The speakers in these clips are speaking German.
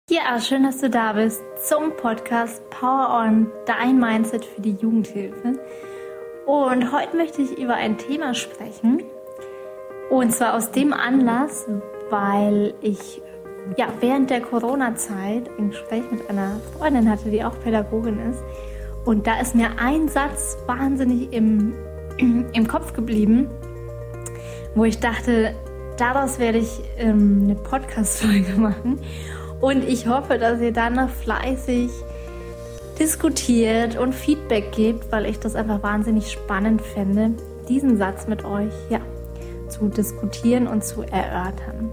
Ja, schön, dass du da bist zum Podcast Power On, dein Mindset für die Jugendhilfe. Und heute möchte ich über ein Thema sprechen. Und zwar aus dem Anlass, weil ich während der Corona-Zeit ein Gespräch mit einer Freundin hatte, die auch Pädagogin ist. Und da ist mir ein Satz wahnsinnig im Kopf geblieben, wo ich dachte, daraus werde ich eine Podcast-Folge machen. Und ich hoffe, dass ihr dann fleißig diskutiert und Feedback gebt, weil ich das einfach wahnsinnig spannend fände, diesen Satz mit euch zu diskutieren und zu erörtern.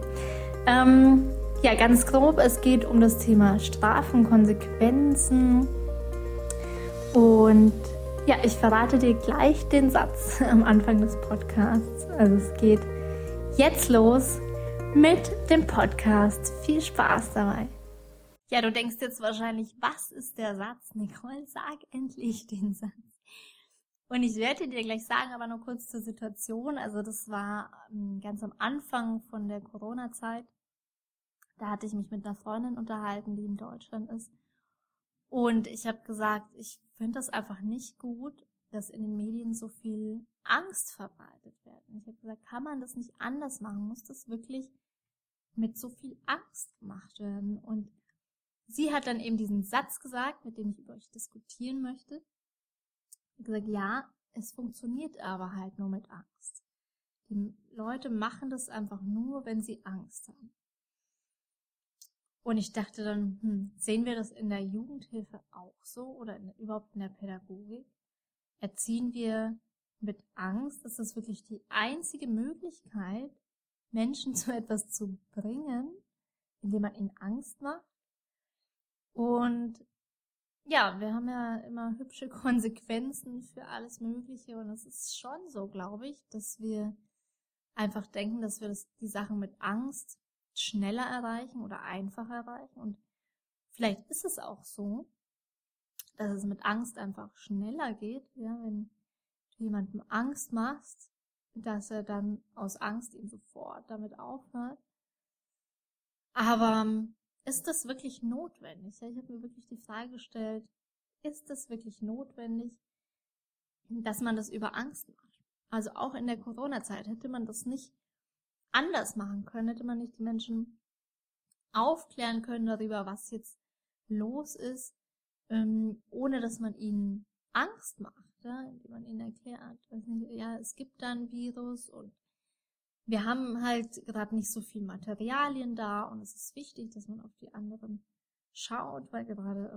Ganz grob, es geht um das Thema Strafen, Konsequenzen. Und ich verrate dir gleich den Satz am Anfang des Podcasts. Also es geht jetzt los mit dem Podcast. Viel Spaß dabei. Ja, du denkst jetzt wahrscheinlich, was ist der Satz? Nicole, sag endlich den Satz. Und ich werde dir gleich sagen, aber nur kurz zur Situation. Also das war ganz am Anfang von der Corona-Zeit. Da hatte ich mich mit einer Freundin unterhalten, die in Deutschland ist. Und ich habe gesagt, ich finde das einfach nicht gut, dass in den Medien so viel Angst verbreitet wird. Ich habe gesagt, kann man das nicht anders machen? Muss das wirklich mit so viel Angst gemacht werden? Und sie hat dann eben diesen Satz gesagt, mit dem ich über euch diskutieren möchte. Ich habe gesagt, ja, es funktioniert aber halt nur mit Angst. Die Leute machen das einfach nur, wenn sie Angst haben. Und ich dachte dann, sehen wir das in der Jugendhilfe auch so oder überhaupt in der Pädagogik? Erziehen wir mit Angst? Ist das wirklich die einzige Möglichkeit, Menschen zu etwas zu bringen, indem man ihnen Angst macht? Und ja, wir haben ja immer hübsche Konsequenzen für alles Mögliche und es ist schon so, glaube ich, dass wir einfach denken, dass wir die Sachen mit Angst schneller erreichen oder einfacher erreichen. Und vielleicht ist es auch so, dass es mit Angst einfach schneller geht, wenn du jemandem Angst machst, dass er dann aus Angst eben sofort damit aufhört. Aber ist das wirklich notwendig? Ich habe mir wirklich die Frage gestellt, ist es wirklich notwendig, dass man das über Angst macht? Also auch in der Corona-Zeit hätte man das nicht anders machen können, hätte man nicht die Menschen aufklären können darüber, was jetzt los ist, ohne dass man ihnen Angst macht, indem man ihnen erklärt, es gibt da ein Virus und wir haben halt gerade nicht so viel Materialien da und es ist wichtig, dass man auf die anderen schaut, weil gerade,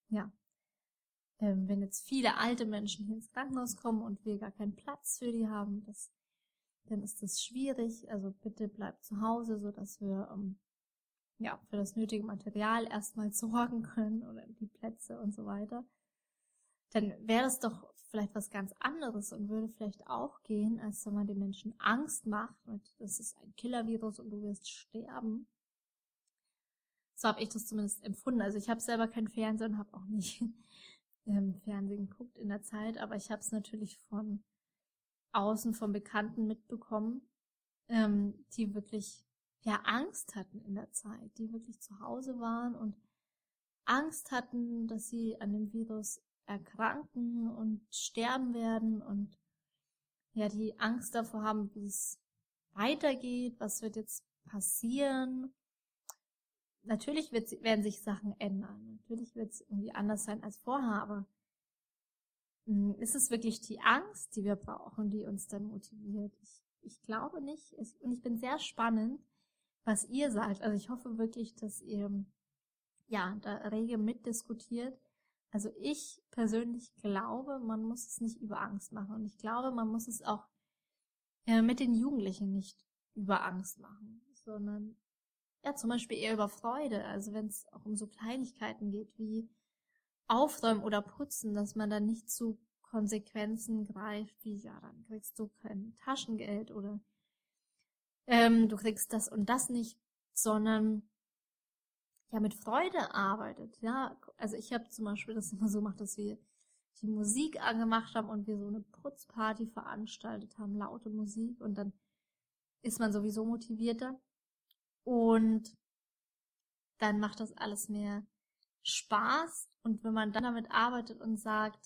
wenn jetzt viele alte Menschen hier ins Krankenhaus kommen und wir gar keinen Platz für die haben, dann ist das schwierig. Also bitte bleibt zu Hause, sodass wir für das nötige Material erstmal sorgen können oder die Plätze und so weiter. Dann wäre das doch vielleicht was ganz anderes und würde vielleicht auch gehen, als wenn man den Menschen Angst macht, das ist ein Killer-Virus und du wirst sterben. So habe ich das zumindest empfunden. Also ich habe selber kein Fernsehen und habe auch nicht Fernsehen geguckt in der Zeit, aber ich habe es natürlich von außen, von Bekannten mitbekommen, die wirklich Angst hatten in der Zeit, die wirklich zu Hause waren und Angst hatten, dass sie an dem Virus erkranken und sterben werden und die Angst davor haben, wie es weitergeht, was wird jetzt passieren. Natürlich werden sich Sachen ändern, natürlich wird es irgendwie anders sein als vorher, aber ist es wirklich die Angst, die wir brauchen, die uns dann motiviert? Ich glaube nicht. Und ich bin sehr spannend, was ihr sagt. Also ich hoffe wirklich, dass ihr da rege mitdiskutiert. Also ich persönlich glaube, man muss es nicht über Angst machen. Und ich glaube, man muss es auch mit den Jugendlichen nicht über Angst machen, sondern zum Beispiel eher über Freude. Also wenn es auch um so Kleinigkeiten geht wie Aufräumen oder Putzen, dass man dann nicht zu Konsequenzen greift, wie dann kriegst du kein Taschengeld oder du kriegst das und das nicht, sondern mit Freude arbeitet. Also ich habe zum Beispiel das immer so gemacht, dass wir die Musik angemacht haben und wir so eine Putzparty veranstaltet haben, laute Musik und dann ist man sowieso motivierter und dann macht das alles mehr Spaß. Und wenn man dann damit arbeitet und sagt,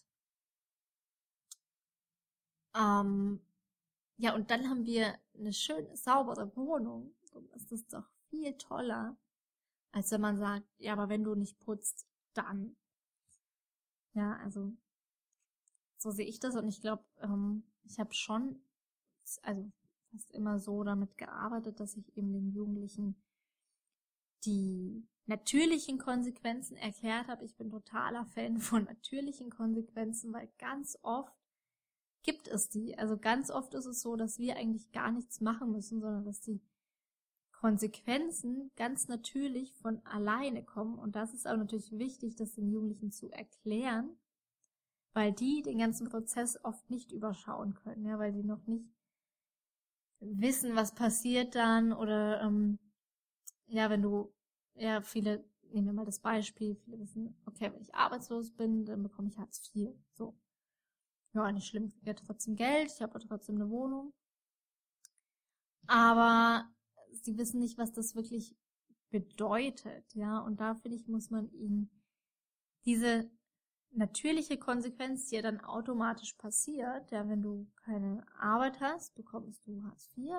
ja, und dann haben wir eine schöne, saubere Wohnung, dann ist das doch viel toller, als wenn man sagt, ja, aber wenn du nicht putzt, dann. Ja, also so sehe ich das und ich glaube, ich habe schon, also fast immer so damit gearbeitet, dass ich eben den Jugendlichen die natürlichen Konsequenzen erklärt habe. Ich bin totaler Fan von natürlichen Konsequenzen, weil ganz oft gibt es die. Also ganz oft ist es so, dass wir eigentlich gar nichts machen müssen, sondern dass die Konsequenzen ganz natürlich von alleine kommen. Und das ist auch natürlich wichtig, das den Jugendlichen zu erklären, weil die den ganzen Prozess oft nicht überschauen können, ja, weil die noch nicht wissen, was passiert dann oder ja, wenn du, ja, viele, nehmen wir mal das Beispiel, viele wissen, okay, wenn ich arbeitslos bin, dann bekomme ich Hartz IV, so. Ja, nicht schlimm, ich kriege trotzdem Geld, ich habe trotzdem eine Wohnung, aber sie wissen nicht, was das wirklich bedeutet, ja, und da, finde ich, muss man ihnen diese natürliche Konsequenz, die ja dann automatisch passiert, ja, wenn du keine Arbeit hast, bekommst du Hartz IV,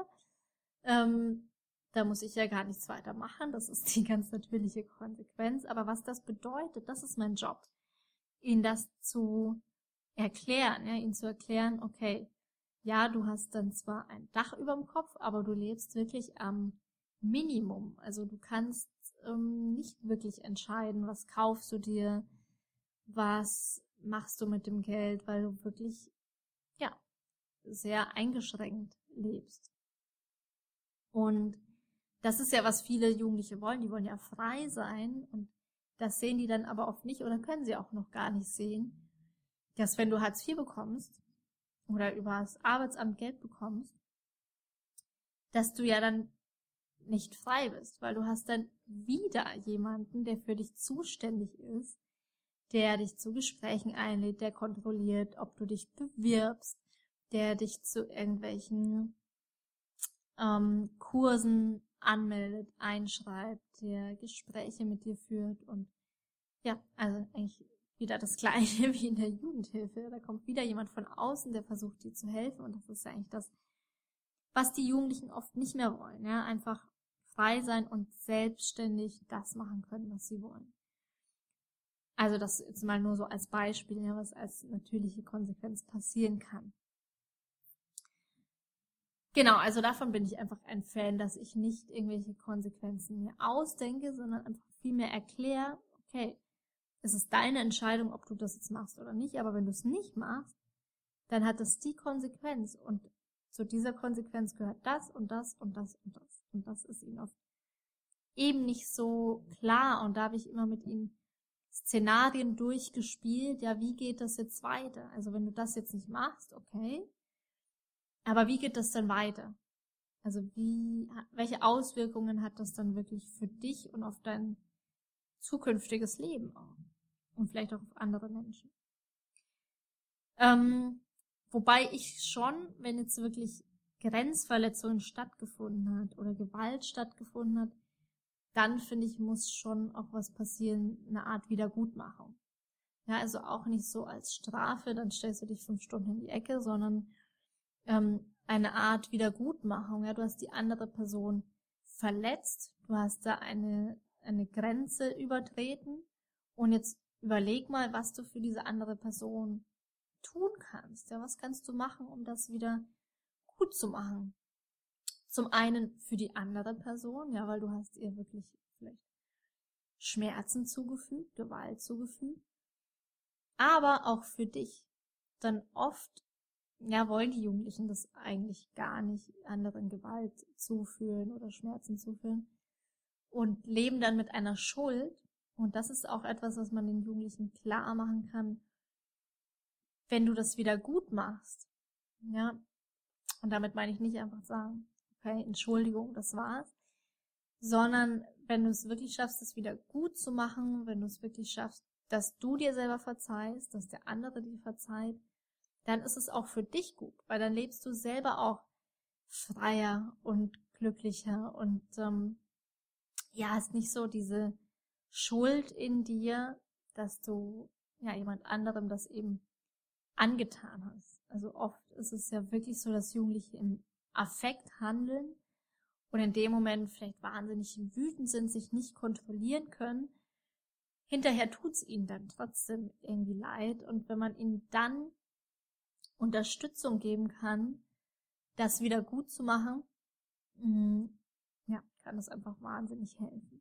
da muss ich ja gar nichts weiter machen, das ist die ganz natürliche Konsequenz, aber was das bedeutet, das ist mein Job, ihnen das zu erklären, ja, ihnen zu erklären, okay, ja, du hast dann zwar ein Dach überm Kopf, aber du lebst wirklich am Minimum, also du kannst nicht wirklich entscheiden, was kaufst du dir, was machst du mit dem Geld, weil du wirklich, ja, sehr eingeschränkt lebst. Und das ist ja, was viele Jugendliche wollen. Die wollen ja frei sein. Und das sehen die dann aber oft nicht oder können sie auch noch gar nicht sehen, dass wenn du Hartz IV bekommst oder über das Arbeitsamt Geld bekommst, dass du ja dann nicht frei bist, weil du hast dann wieder jemanden, der für dich zuständig ist, der dich zu Gesprächen einlädt, der kontrolliert, ob du dich bewirbst, der dich zu irgendwelchen Kursen anmeldet, einschreibt, der Gespräche mit dir führt und ja, also eigentlich wieder das Gleiche wie in der Jugendhilfe. Da kommt wieder jemand von außen, der versucht dir zu helfen und das ist ja eigentlich das, was die Jugendlichen oft nicht mehr wollen, ja, einfach frei sein und selbstständig das machen können, was sie wollen. Also das jetzt mal nur so als Beispiel, ja, was als natürliche Konsequenz passieren kann. Genau, also davon bin ich einfach ein Fan, dass ich nicht irgendwelche Konsequenzen mir ausdenke, sondern einfach vielmehr erkläre, okay, es ist deine Entscheidung, ob du das jetzt machst oder nicht, aber wenn du es nicht machst, dann hat das die Konsequenz und zu dieser Konsequenz gehört das und das und das und das. Und das ist ihnen oft eben nicht so klar und da habe ich immer mit ihnen Szenarien durchgespielt, ja, wie geht das jetzt weiter? Also wenn du das jetzt nicht machst, okay, aber wie geht das dann weiter? Also welche Auswirkungen hat das dann wirklich für dich und auf dein zukünftiges Leben auch? Und vielleicht auch auf andere Menschen. Wobei ich schon, wenn jetzt wirklich Grenzverletzungen stattgefunden hat oder Gewalt stattgefunden hat, dann finde ich, muss schon auch was passieren, eine Art Wiedergutmachung. Ja, also auch nicht so als Strafe, dann stellst du dich 5 Stunden in die Ecke, sondern eine Art Wiedergutmachung. Ja, du hast die andere Person verletzt, du hast da eine Grenze übertreten und jetzt überleg mal, was du für diese andere Person tun kannst. Ja, was kannst du machen, um das wieder gut zu machen? Zum einen für die andere Person, ja, weil du hast ihr wirklich vielleicht Schmerzen zugefügt, Gewalt zugefügt, aber auch für dich. Dann oft, ja, wollen die Jugendlichen das eigentlich gar nicht, anderen Gewalt zuführen oder Schmerzen zuführen und leben dann mit einer Schuld. Und das ist auch etwas, was man den Jugendlichen klar machen kann, wenn du das wieder gut machst. Ja, und damit meine ich nicht einfach sagen, okay, Entschuldigung, das war's, sondern wenn du es wirklich schaffst, das wieder gut zu machen, wenn du es wirklich schaffst, dass du dir selber verzeihst, dass der andere dir verzeiht, dann ist es auch für dich gut, weil dann lebst du selber auch freier und glücklicher und ja, hast nicht so diese Schuld in dir, dass du jemand anderem das eben angetan hast. Also oft ist es ja wirklich so, dass Jugendliche im Affekt handeln und in dem Moment vielleicht wahnsinnig wütend sind, sich nicht kontrollieren können. Hinterher tut's ihnen dann trotzdem irgendwie leid. Und wenn man ihnen dann Unterstützung geben kann, das wieder gut zu machen, kann das einfach wahnsinnig helfen.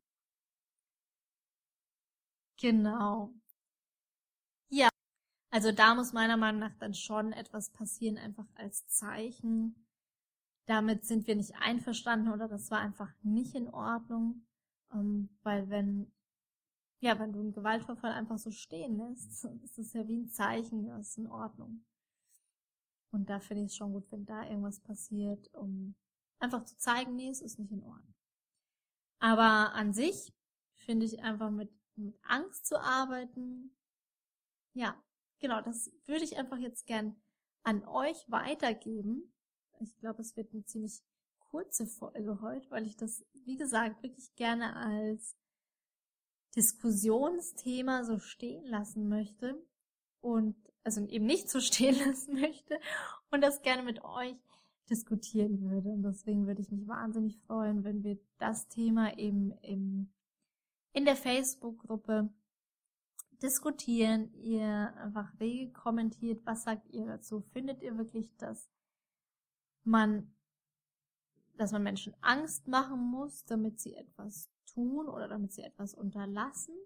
Genau. Ja, also da muss meiner Meinung nach dann schon etwas passieren, einfach als Zeichen. Damit sind wir nicht einverstanden oder das war einfach nicht in Ordnung. Weil wenn du einen Gewaltvorfall einfach so stehen lässt, ist es ja wie ein Zeichen, das ist in Ordnung. Und da finde ich es schon gut, wenn da irgendwas passiert, um einfach zu zeigen, nee, es ist nicht in Ordnung. Aber an sich finde ich einfach mit Angst zu arbeiten, ja, genau, das würde ich einfach jetzt gern an euch weitergeben. Ich glaube, es wird eine ziemlich kurze Folge heute, weil ich das, wie gesagt, wirklich gerne als Diskussionsthema so stehen lassen möchte und also eben nicht so stehen lassen möchte und das gerne mit euch diskutieren würde. Und deswegen würde ich mich wahnsinnig freuen, wenn wir das Thema eben in der Facebook-Gruppe diskutieren, ihr einfach rege kommentiert, was sagt ihr dazu? Findet ihr wirklich, dass man Menschen Angst machen muss, damit sie etwas tun oder damit sie etwas unterlassen?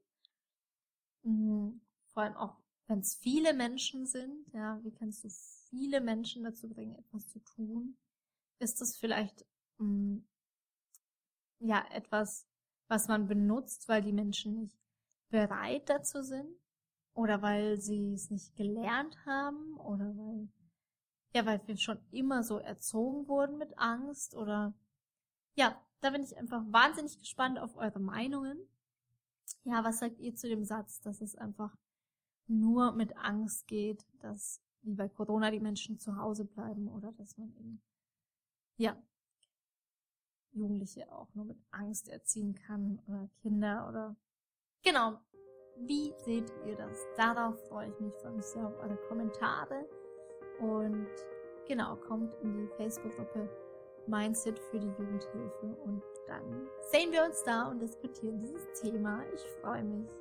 Vor allem auch, wenn es viele Menschen sind, ja, wie kannst du viele Menschen dazu bringen, etwas zu tun? Ist das vielleicht etwas, was man benutzt, weil die Menschen nicht bereit dazu sind oder weil sie es nicht gelernt haben oder weil wir schon immer so erzogen wurden mit Angst oder da bin ich einfach wahnsinnig gespannt auf eure Meinungen. Ja, was sagt ihr zu dem Satz, dass es einfach nur mit Angst geht, dass wie bei Corona die Menschen zu Hause bleiben oder dass man eben Jugendliche auch nur mit Angst erziehen kann oder Kinder oder genau. Wie seht ihr das? Darauf freue ich mich sehr auf eure Kommentare und genau, kommt in die Facebook-Gruppe Mindset für die Jugendhilfe und dann sehen wir uns da und diskutieren dieses Thema. Ich freue mich.